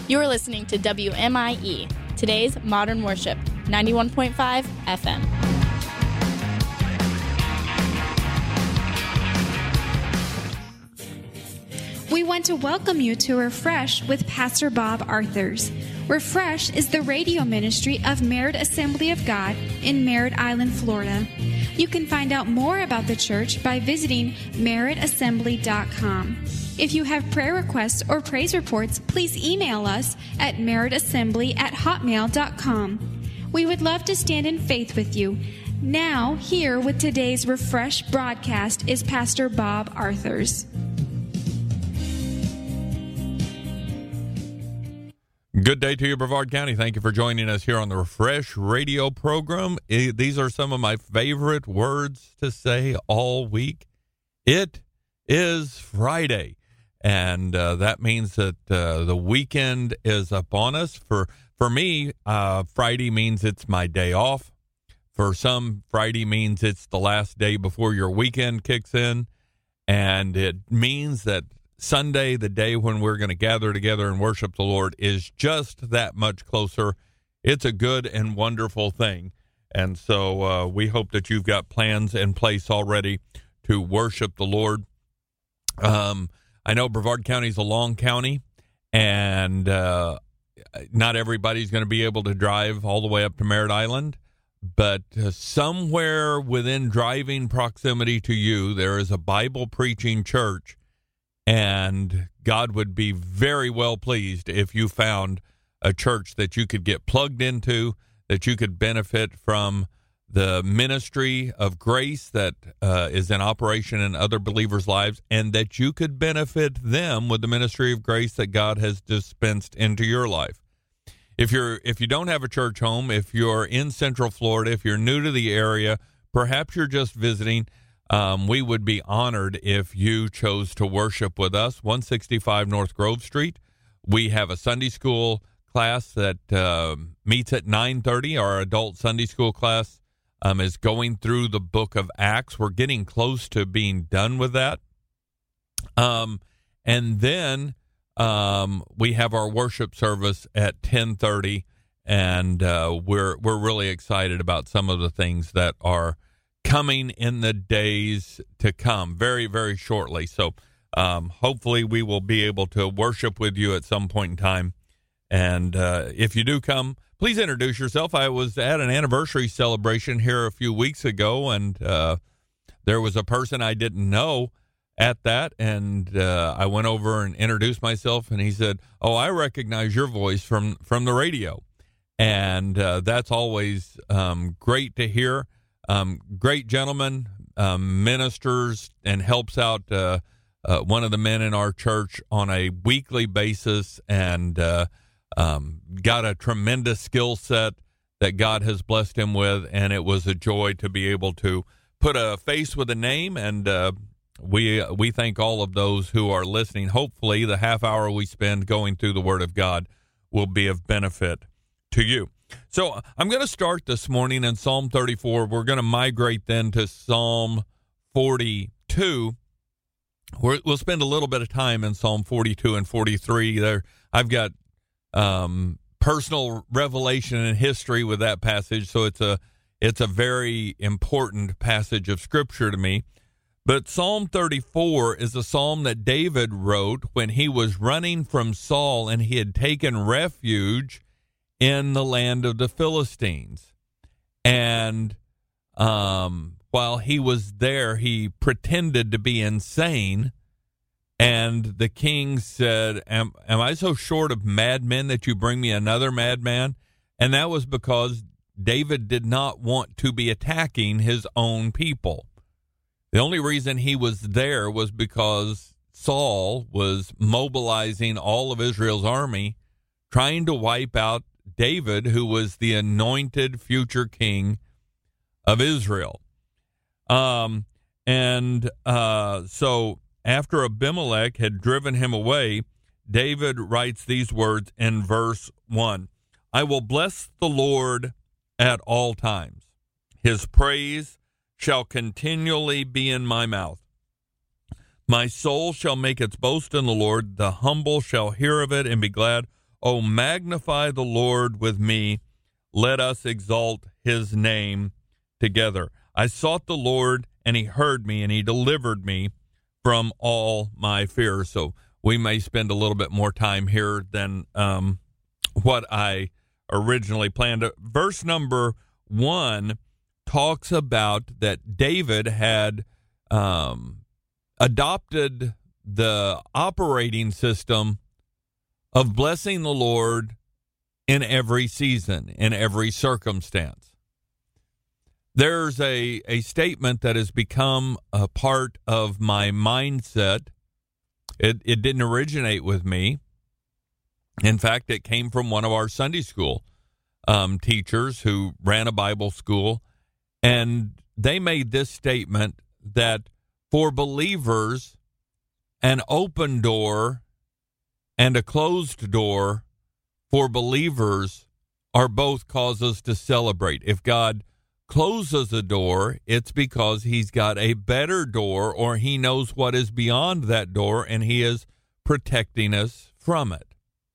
You're listening to WMIE, today's Modern Worship, 91.5 FM. We want to welcome you to Refresh with Pastor Bob Arthurs. Refresh is the radio ministry of Merritt Assembly of God in Merritt Island, Florida. You can find out more about the church by visiting merrittassembly.com. If you have prayer requests or praise reports, please email us at merrittassembly@hotmail.com. We would love to stand in faith with you. Now, here with today's Refresh broadcast is Pastor Bob Arthurs. Good day to you, Brevard County. Thank you for joining us here on the Refresh radio program. These are some of my favorite words to say all week. It is Friday, and that means that the weekend is upon us. For me, Friday means it's my day off. For some, Friday means it's the last day before your weekend kicks in, and it means that Sunday, the day when we're going to gather together and worship the Lord, is just that much closer. It's a good and wonderful thing. And so we hope that you've got plans in place already to worship the Lord. I know Brevard County is a long county, and not everybody's going to be able to drive all the way up to Merritt Island. But somewhere within driving proximity to you, there is a Bible preaching church. And God would be very well pleased if you found a church that you could get plugged into, that you could benefit from the ministry of grace that is in operation in other believers' lives, and that you could benefit them with the ministry of grace that God has dispensed into your life. If you don't have a church home, if you're in Central Florida, if you're new to the area, perhaps you're just visiting, we would be honored if you chose to worship with us. 165 North Grove Street. We have a Sunday school class that meets at 9:30. Our adult Sunday school class is going through the book of Acts. We're getting close to being done with that. And then we have our worship service at 10:30, and we're really excited about some of the things that are coming in the days to come very, very shortly. So hopefully we will be able to worship with you at some point in time. And if you do come, please introduce yourself. I was at an anniversary celebration here a few weeks ago, and there was a person I didn't know at that, and I went over and introduced myself, and he said, "Oh, I recognize your voice from the radio." And that's always great to hear. Great gentleman, ministers, and helps out one of the men in our church on a weekly basis, and got a tremendous skill set that God has blessed him with, and it was a joy to be able to put a face with a name, and we thank all of those who are listening. Hopefully the half hour we spend going through the Word of God will be of benefit to you. So I'm going to start this morning in Psalm 34. We're going to migrate then to Psalm 42. We'll spend a little bit of time in Psalm 42 and 43. There, I've got personal revelation and history with that passage, so it's a very important passage of Scripture to me. But Psalm 34 is a psalm that David wrote when he was running from Saul and he had taken refuge in the land of the Philistines. And while he was there, he pretended to be insane. And the king said, am I so short of madmen that you bring me another madman? And that was because David did not want to be attacking his own people. The only reason he was there was because Saul was mobilizing all of Israel's army, trying to wipe out David, who was the anointed future king of Israel. So after Abimelech had driven him away, David writes these words in verse 1. I will bless the Lord at all times. His praise shall continually be in my mouth. My soul shall make its boast in the Lord. The humble shall hear of it and be glad. Oh, magnify the Lord with me. Let us exalt his name together. I sought the Lord, and he heard me, and he delivered me from all my fears. So we may spend a little bit more time here than what I originally planned. Verse number 1 talks about that David had adopted the operating system of blessing the Lord in every season, in every circumstance. There's a statement that has become a part of my mindset. It didn't originate with me. In fact, it came from one of our Sunday school teachers who ran a Bible school, and they made this statement that for believers, an open door and a closed door for believers are both causes to celebrate. If God closes a door, it's because he's got a better door, or he knows what is beyond that door, and he is protecting us from it.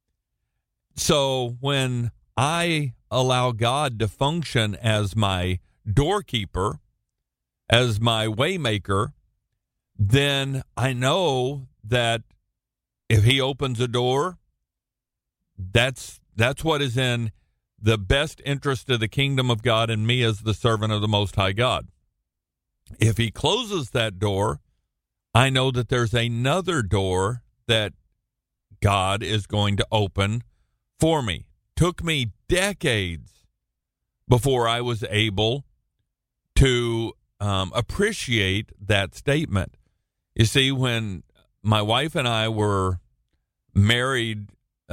So when I allow God to function as my doorkeeper, as my waymaker, then I know that if he opens a door, that's what is in the best interest of the kingdom of God and me as the servant of the Most High God. If he closes that door, I know that there's another door that God is going to open for me. Took me decades before I was able to appreciate that statement. You see, when my wife and I were married,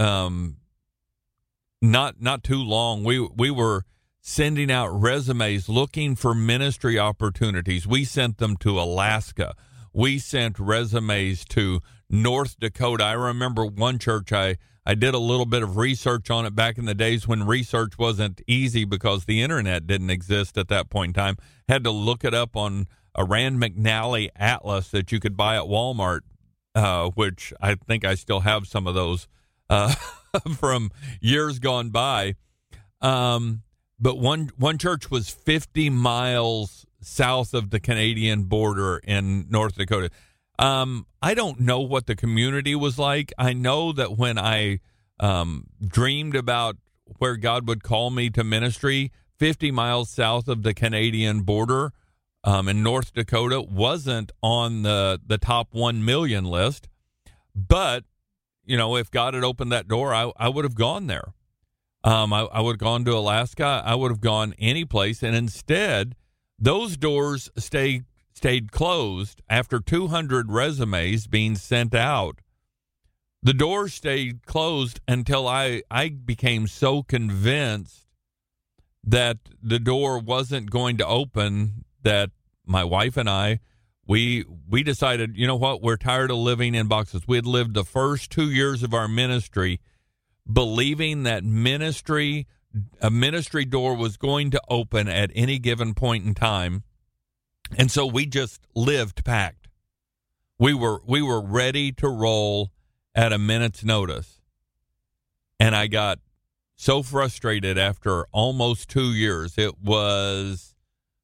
not too long, we were sending out resumes looking for ministry opportunities. We sent them to Alaska. We sent resumes to North Dakota. I remember one church, I did a little bit of research on it back in the days when research wasn't easy because the internet didn't exist at that point in time. Had to look it up on a Rand McNally atlas that you could buy at Walmart, which I think I still have some of those from years gone by. But one church was 50 miles south of the Canadian border in North Dakota. I don't know what the community was like. I know that when I dreamed about where God would call me to ministry, 50 miles south of the Canadian border in North Dakota wasn't on the top 1 million list. But, you know, if God had opened that door, I would have gone there. I would have gone to Alaska. I would have gone any place. And instead, those doors stayed closed after 200 resumes being sent out. The doors stayed closed until I became so convinced that the door wasn't going to open that my wife and I, we decided, you know what, we're tired of living in boxes. We had lived the first 2 years of our ministry believing that a ministry door was going to open at any given point in time. And so we just lived packed. We were ready to roll at a minute's notice. And I got so frustrated after almost 2 years. It was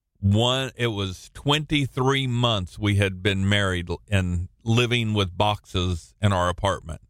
23 months we had been married and living with boxes in our apartment.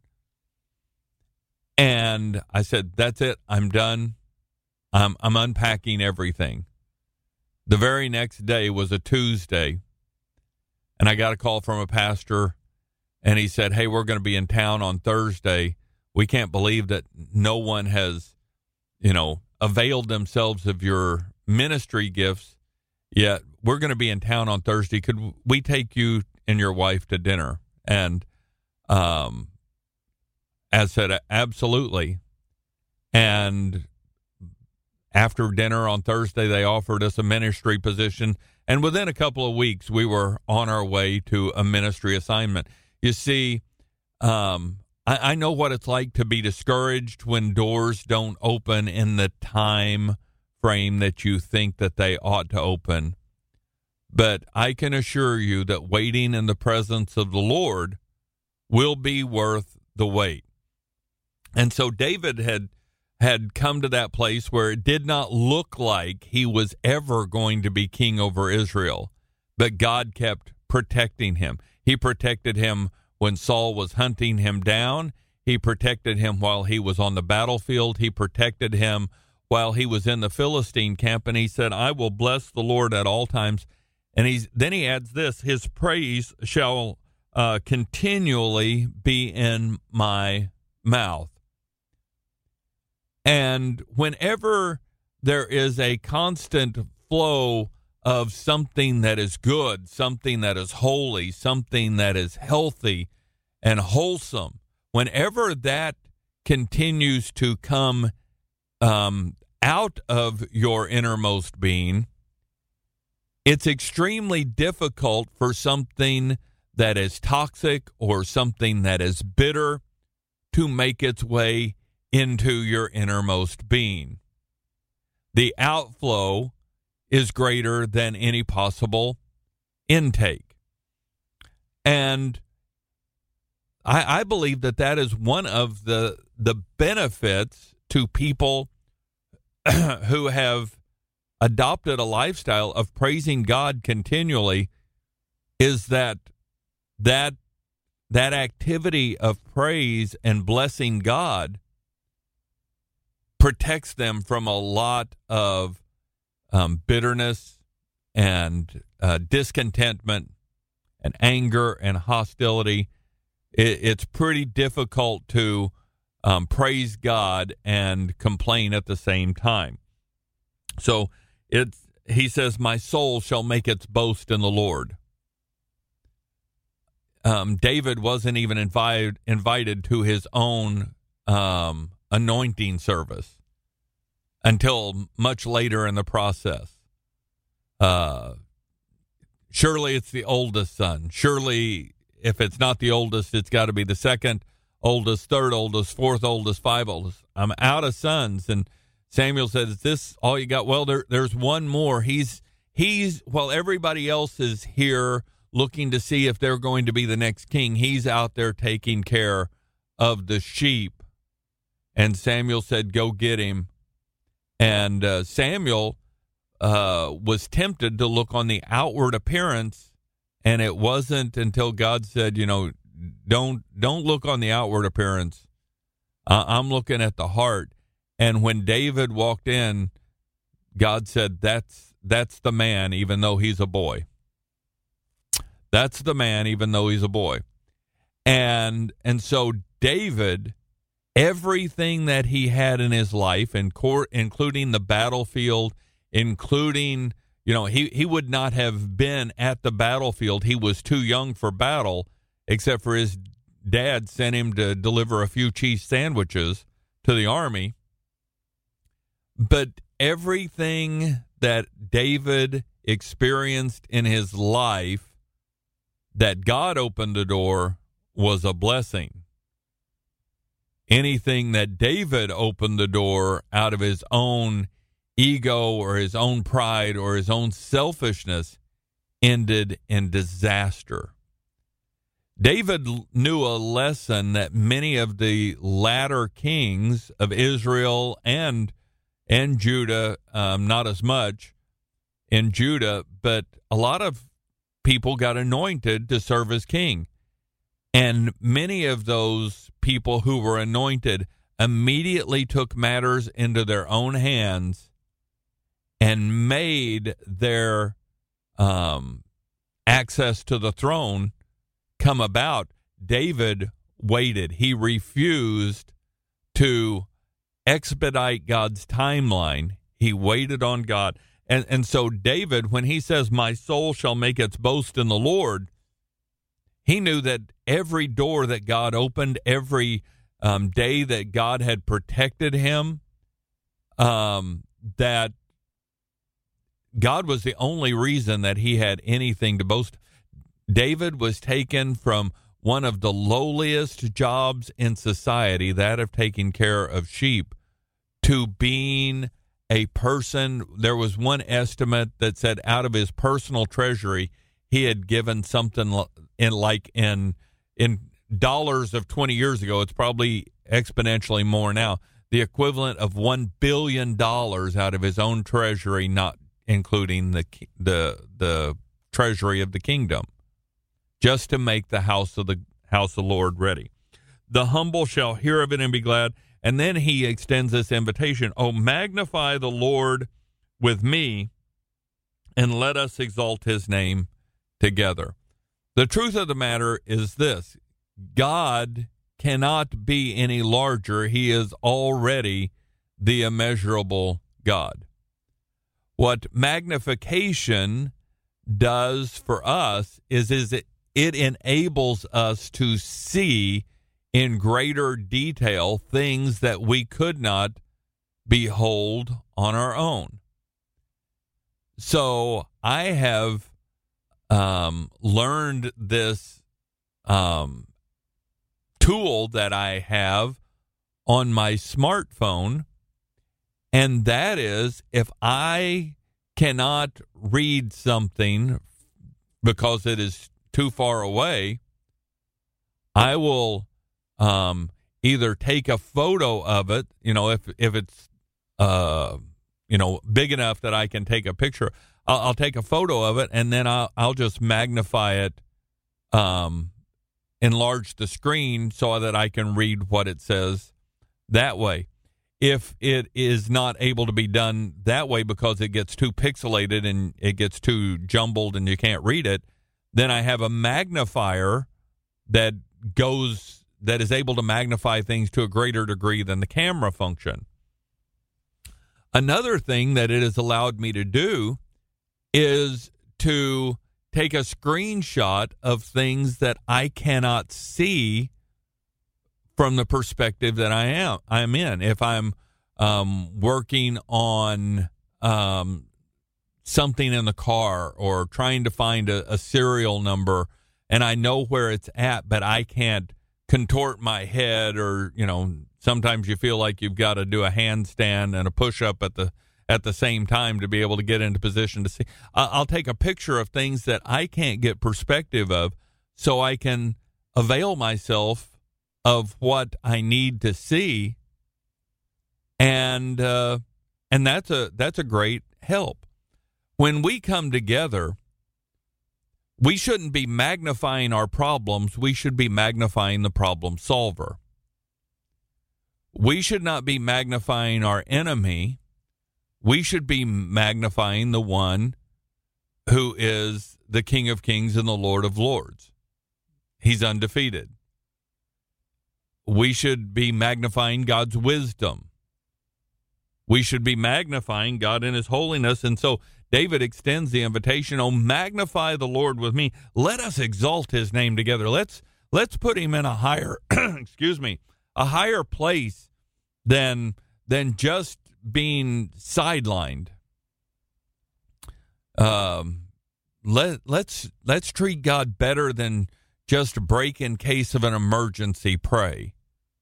And I said, that's it. I'm done. I'm unpacking everything. The very next day was a Tuesday, and I got a call from a pastor, and he said, hey, we're going to be in town on Thursday. We can't believe that no one has, availed themselves of your ministry gifts yet. We're going to be in town on Thursday. Could we take you and your wife to dinner? And I said, absolutely. And after dinner on Thursday, they offered us a ministry position. And within a couple of weeks, we were on our way to a ministry assignment. You see, I know what it's like to be discouraged when doors don't open in the time frame that you think that they ought to open. But I can assure you that waiting in the presence of the Lord will be worth the wait. And so David had come to that place where it did not look like he was ever going to be king over Israel, but God kept protecting him. He protected him when Saul was hunting him down. He protected him while he was on the battlefield. He protected him while he was in the Philistine camp. And he said, I will bless the Lord at all times. And then he adds this, his praise shall continually be in my mouth. And whenever there is a constant flow of something that is good, something that is holy, something that is healthy and wholesome, whenever that continues to come out of your innermost being, it's extremely difficult for something that is toxic or something that is bitter to make its way into your innermost being. The outflow is greater than any possible intake. And I believe that is one of the benefits to people who have adopted a lifestyle of praising God continually, is that activity of praise and blessing God protects them from a lot of bitterness and discontentment and anger and hostility. It's pretty difficult to praise God and complain at the same time. So he says, my soul shall make its boast in the Lord. David wasn't even invited to his own anointing service until much later in the process. Surely it's the oldest son. Surely if it's not the oldest, it's got to be the second oldest, third oldest, fourth oldest, five oldest. I'm out of sons. And Samuel said, is this all you got? Well, there's one more. He's while everybody else is here looking to see if they're going to be the next king, he's out there taking care of the sheep. And Samuel said, go get him. And Samuel was tempted to look on the outward appearance, and it wasn't until God said, don't look on the outward appearance. I'm looking at the heart. And when David walked in, God said, that's the man, even though he's a boy. That's the man, even though he's a boy. And so David, everything that he had in his life, including the battlefield, including, he would not have been at the battlefield. He was too young for battle, except for his dad sent him to deliver a few cheese sandwiches to the army. But everything that David experienced in his life that God opened the door was a blessing. Anything that David opened the door out of his own ego or his own pride or his own selfishness ended in disaster. David knew a lesson that many of the latter kings of Israel and Judah, not as much in Judah, but a lot of people got anointed to serve as king. And many of those people who were anointed immediately took matters into their own hands and made their access to the throne come about. David waited. He refused to expedite God's timeline. He waited on God. And so David, when he says, my soul shall make its boast in the Lord, he knew that every door that God opened, every day that God had protected him, that God was the only reason that he had anything to boast. David was taken from one of the lowliest jobs in society, that of taking care of sheep, to being a person. There was one estimate that said out of his personal treasury, he had given something in dollars of 20 years ago, it's probably exponentially more now, the equivalent of $1 billion out of his own treasury, not including the treasury of the kingdom, just to make the house of the Lord ready. The humble shall hear of it and be glad. And then he extends this invitation, oh, magnify the Lord with me, and let us exalt his name together. The truth of the matter is this: God cannot be any larger. He is already the immeasurable God. What magnification does for us is it enables us to see in greater detail things that we could not behold on our own. So I have learned this tool that I have on my smartphone, and that is, if I cannot read something because it is too far away, I will either take a photo of it, if it's big enough that I can take a picture. I'll take a photo of it, and then I'll just magnify it, enlarge the screen so that I can read what it says that way. If it is not able to be done that way because it gets too pixelated and it gets too jumbled and you can't read it, then I have a magnifier that is able to magnify things to a greater degree than the camera function. Another thing that it has allowed me to do is to take a screenshot of things that I cannot see from the perspective that I'm in. If I'm working on something in the car or trying to find a serial number, and I know where it's at, but I can't contort my head, or sometimes you feel like you've got to do a handstand and a push-up at the same time to be able to get into position to see. I'll take a picture of things that I can't get perspective of, so I can avail myself of what I need to see, and that's a great help. When we come together, we shouldn't be magnifying our problems. We should be magnifying the problem solver. We should not be magnifying our enemy. We should be magnifying the one who is the King of Kings and the Lord of Lords. He's undefeated. We should be magnifying God's wisdom. We should be magnifying God in his holiness. And so David extends the invitation, oh, magnify the Lord with me. Let us exalt his name together. Let's put him in a higher, a higher place than just being sidelined. Let's treat God better than just break in case of an emergency pray.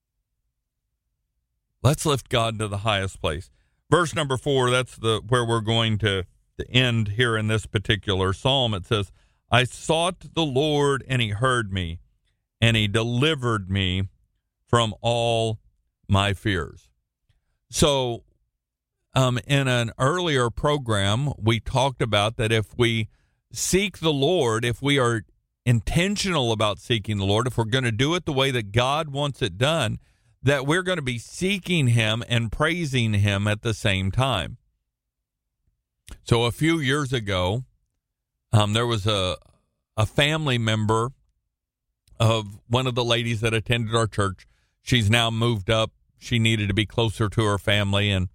Let's lift God to the highest place. Verse number 4, that's where we're going to end here in this particular psalm. It says, I sought the Lord, and he heard me, and he delivered me from all my fears. So in an earlier program, we talked about that if we seek the Lord, if we are intentional about seeking the Lord, if we're going to do it the way that God wants it done, that we're going to be seeking him and praising him at the same time. So a few years ago, there was a family member of one of the ladies that attended our church. She's now moved up. She needed to be closer to her family, and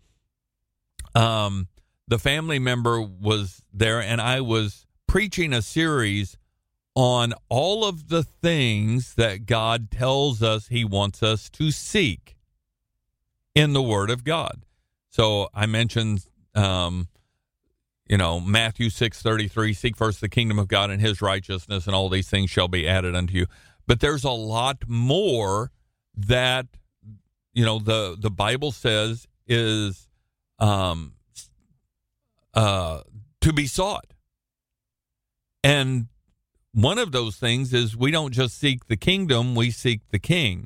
the family member was there, and I was preaching a series on all of the things that God tells us he wants us to seek in the Word of God. So I mentioned, Matthew 6:33, seek first the kingdom of God and his righteousness, and all these things shall be added unto you. But there's a lot more that, the Bible says is to be sought. And one of those things is we don't just seek the kingdom, we seek the king.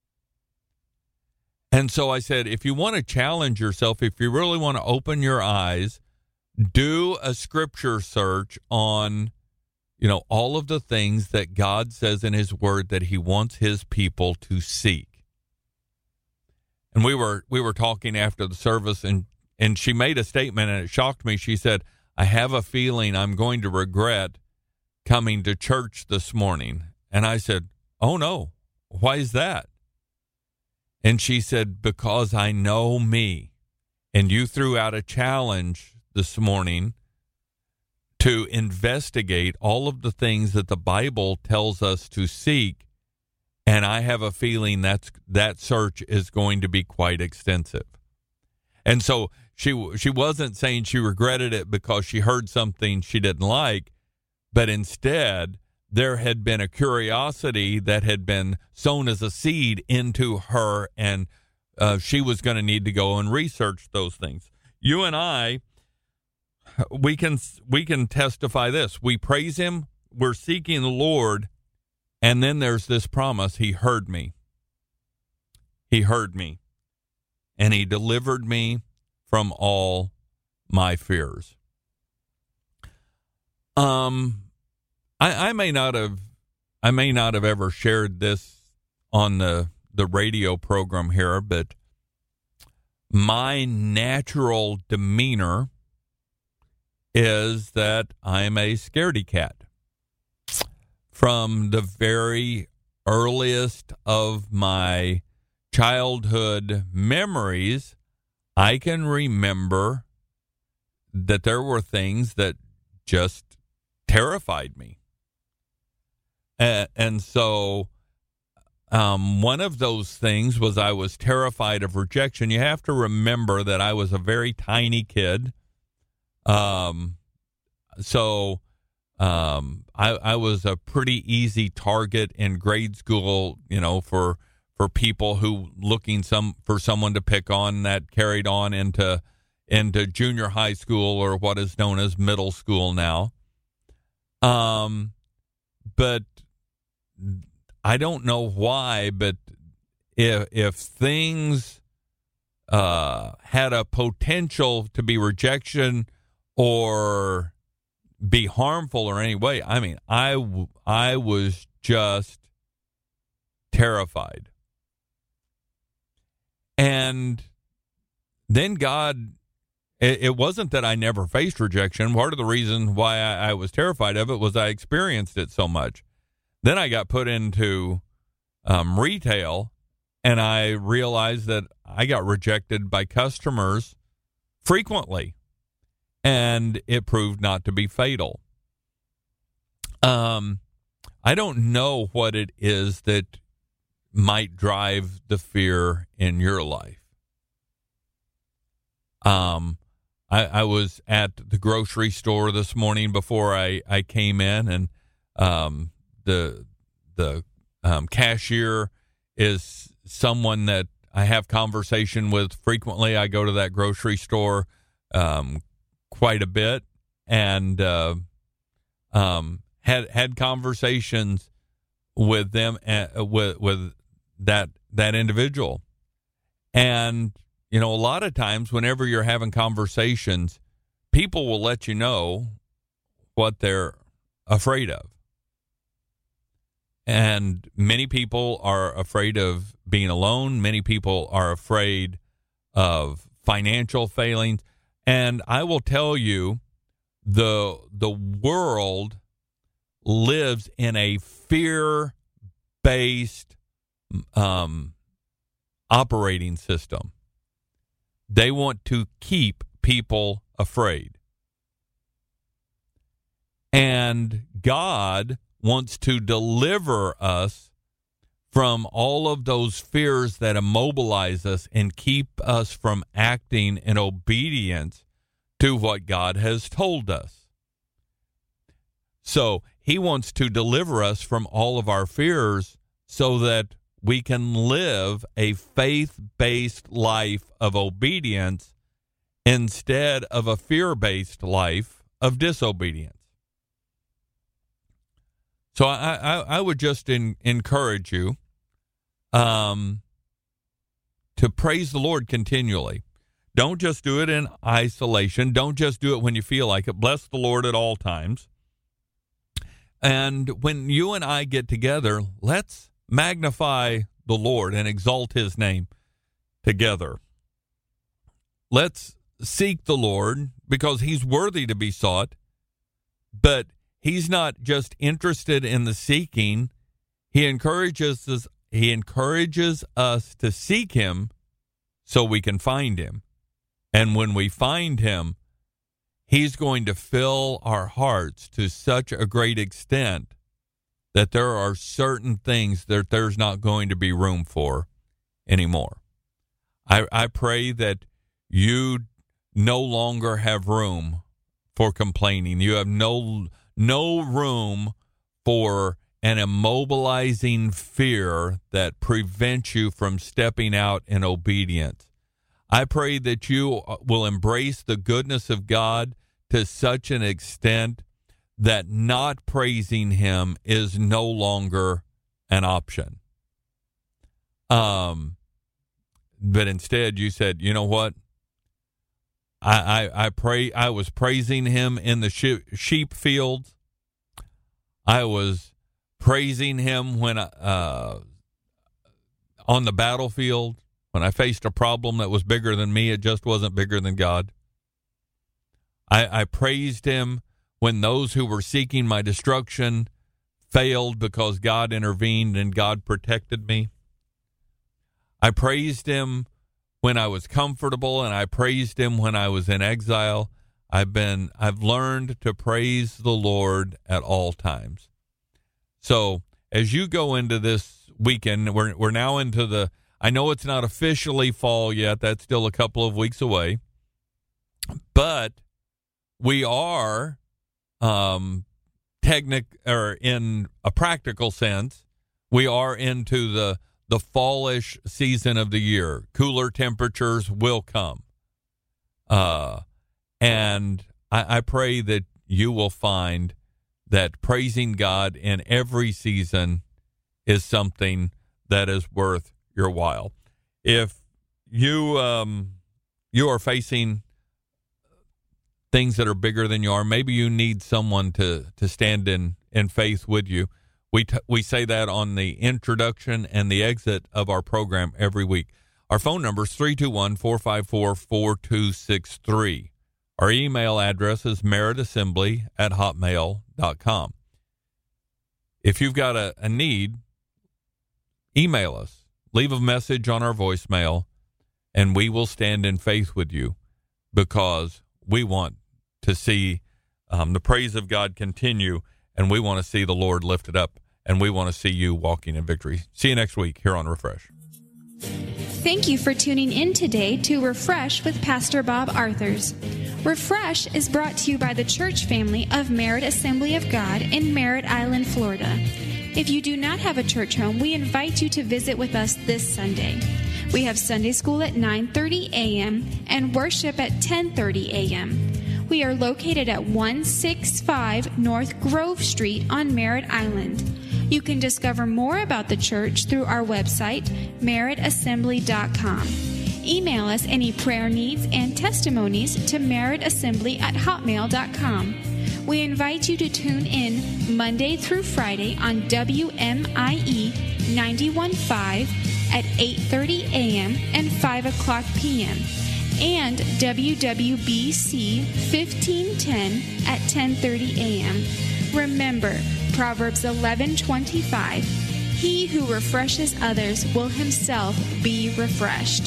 And so I said, if you want to challenge yourself, if you really want to open your eyes, do a scripture search on, all of the things that God says in his word that he wants his people to seek. And we were talking after the service, and she made a statement, and it shocked me. She said, I have a feeling I'm going to regret coming to church this morning. And I said, oh no, why is that? And she said, because I know me. And you threw out a challenge this morning to investigate all of the things that the Bible tells us to seek. And I have a feeling that search is going to be quite extensive. And so she wasn't saying she regretted it because she heard something she didn't like, but instead there had been a curiosity that had been sown as a seed into her, and she was going to need to go and research those things. You and I, we can testify this. We praise him. We're seeking the Lord. And then there's this promise, he heard me. He heard me. And he delivered me from all my fears. I may not have ever shared this on the radio program here, but my natural demeanor is that I'm a scaredy cat. From the very earliest of my childhood memories, I can remember that there were things that just terrified me. And so one of those things was I was terrified of rejection. You have to remember that I was a very tiny kid. I was a pretty easy target in grade school, for people who looking for someone to pick on. That carried on into junior high school, or what is known as middle school now. But I don't know why, but if things had a potential to be rejection or be harmful or any way, I mean, I was just terrified. And then God, it wasn't that I never faced rejection. Part of the reason why I was terrified of it was I experienced it so much. Then I got put into retail, and I realized that I got rejected by customers frequently, and it proved not to be fatal. I don't know what it is that might drive the fear in your life. I was at the grocery store this morning before I came in, and the cashier is someone that I have conversation with frequently. I go to that grocery store quite a bit, and had conversations with them, with that individual. And a lot of times whenever you're having conversations, people will let you know what they're afraid of. And many people are afraid of being alone. Many people are afraid of financial failings. And I will tell you, the world lives in a fear-based operating system. They want to keep people afraid. And God wants to deliver us from all of those fears that immobilize us and keep us from acting in obedience to what God has told us. So he wants to deliver us from all of our fears so that we can live a faith-based life of obedience instead of a fear-based life of disobedience. So I would just encourage you to praise the Lord continually. Don't just do it in isolation. Don't just do it when you feel like it. Bless the Lord at all times. And when you and I get together, let's magnify the Lord and exalt his name together. Let's seek the Lord because he's worthy to be sought, but he's not just interested in the seeking. He encourages us to seek him so we can find him. And when we find him, he's going to fill our hearts to such a great extent that there are certain things that there's not going to be room for anymore. I pray that you no longer have room for complaining. You have no room for an immobilizing fear that prevents you from stepping out in obedience. I pray that you will embrace the goodness of God to such an extent that not praising him is no longer an option. But instead you said, you know what? I was praising him in the sheep fields. I was praising him when on the battlefield. When I faced a problem that was bigger than me, it just wasn't bigger than God. I praised him when those who were seeking my destruction failed because God intervened and God protected me. I praised him when I was comfortable, and I praised him when I was in exile. I've learned to praise the Lord at all times. So as you go into this weekend, we're now into I know it's not officially fall yet. That's still a couple of weeks away. But we are in a practical sense, we are into the fallish season of the year. Cooler temperatures will come. And I pray that you will find that praising God in every season is something that is worth your while. If you are facing things that are bigger than you are, maybe you need someone to stand in faith with you. We say that on the introduction and the exit of our program every week. Our phone number is 321-454-4263. Our email address is meritassembly@hotmail.com. If you've got a need, email us. Leave a message on our voicemail, and we will stand in faith with you because we want to see the praise of God continue, and we want to see the Lord lifted up, and we want to see you walking in victory. See you next week here on Refresh. Thank you for tuning in today to Refresh with Pastor Bob Arthurs. Refresh is brought to you by the church family of Merit Assembly of God in Merritt Island, Florida. If you do not have a church home, we invite you to visit with us this Sunday. We have Sunday school at 9:30 a.m. and worship at 10:30 a.m. We are located at 165 North Grove Street on Merritt Island. You can discover more about the church through our website, meritassembly.com. Email us any prayer needs and testimonies to meritassembly@hotmail.com. We invite you to tune in Monday through Friday on WMIE 91.5 at 8:30 a.m. and 5 o'clock p.m. and WWBC 1510 at 10:30 a.m. Remember, Proverbs 11:25, he who refreshes others will himself be refreshed.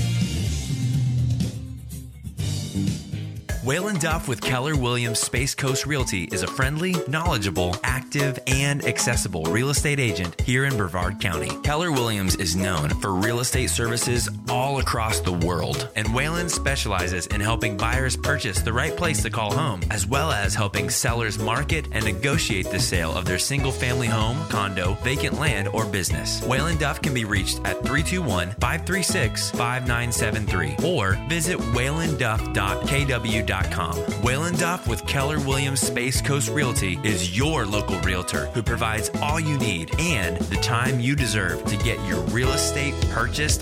Waylon Duff with Keller Williams Space Coast Realty is a friendly, knowledgeable, active, and accessible real estate agent here in Brevard County. Keller Williams is known for real estate services all across the world, and Waylon specializes in helping buyers purchase the right place to call home, as well as helping sellers market and negotiate the sale of their single-family home, condo, vacant land, or business. Waylon Duff can be reached at 321-536-5973 or visit waylonduff.kw.com. www.waylanduff.com. Wayland Duff with Keller Williams Space Coast Realty is your local realtor who provides all you need and the time you deserve to get your real estate purchased